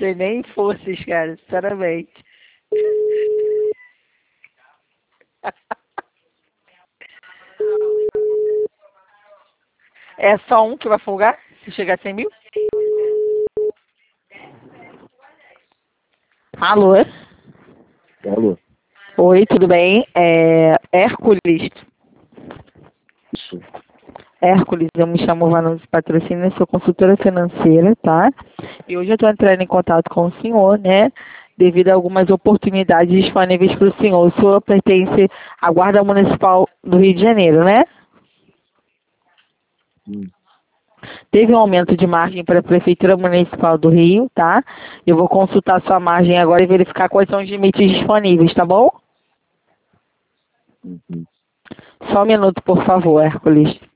tem nem forças, cara, sinceramente. É só um que vai folgar? Se chegar a 100 mil? Alô? Alô? Oi, tudo bem? Hércules. Isso. Hércules, eu me chamo Vanessa Patrocínio, sou consultora financeira, tá? E hoje eu estou entrando em contato com o senhor, né? Devido a algumas oportunidades disponíveis para o senhor. O senhor pertence à Guarda Municipal do Rio de Janeiro, né? Teve um aumento de margem para a Prefeitura Municipal do Rio, tá? Eu vou consultar sua margem agora e verificar quais são os limites disponíveis, tá bom? Uhum. Só um minuto, por favor, Hércules.